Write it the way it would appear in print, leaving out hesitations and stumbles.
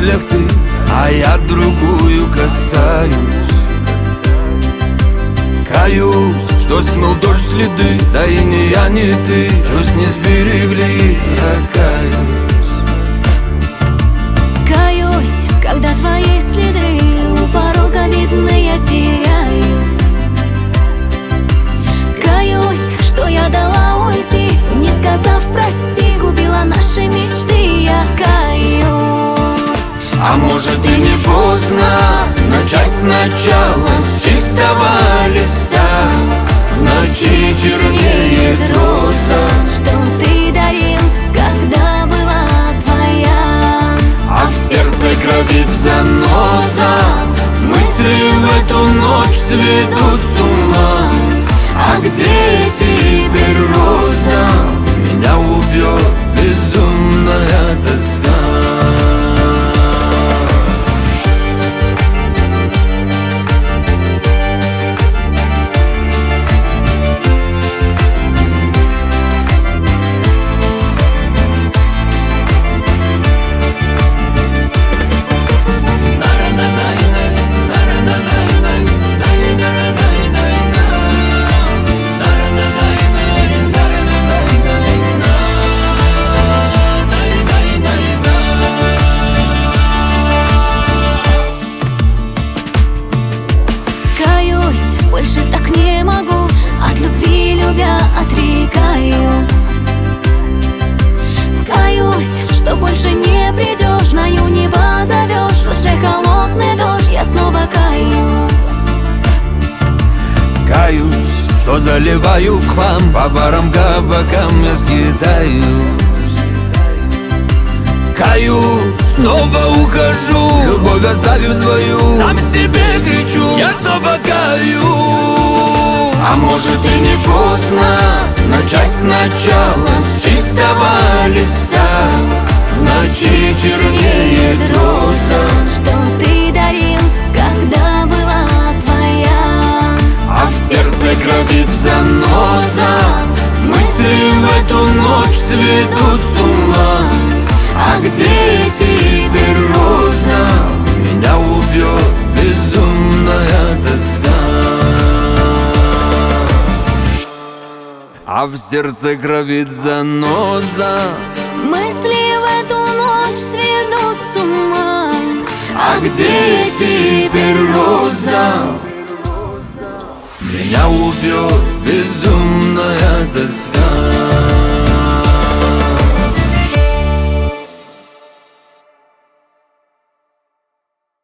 мыслях ты, а я другую касаюсь. Каюсь, что смыл дождь следы, да и не я, не ты чувств не сберегли, я Каюсь, когда твои следы у порога видны, я теряюсь. Каюсь, что я дала уйти, не сказав прости, сгубила наши мечты, я каюсь. А может и не поздно начать сначала, с чистого листа. В ночи чернеет роза, Что ты дарил, когда была твоя, а в сердце кровит заноза. Мысли в эту ночь сведут с ума. А где теперь роза? Меня убьет безумная тоска. Больше так не могу, от любви любя отрекаюсь. Каюсь, что больше не придешь, на небо зовешь, в душе холодный дождь, я снова каюсь. Каюсь, что заливаю в хлам, по барам, кабакам я скитаюсь. Каюсь, снова ухожу, любовь оставив свою, сам себе кричу, я снова каюсь. А может и не поздно начать сначала, с чистого листа. В ночи чернеет роза, Что ты дарил, когда была твоя, а в сердце кровит заноза. Мысли в эту ночь сведут с ума. А где теперь роза? Меня убьет безумная тоска. А в сердце кровит заноза. мысли в эту ночь сведут с ума. А где теперь роза? Меня убьет безумная тоска.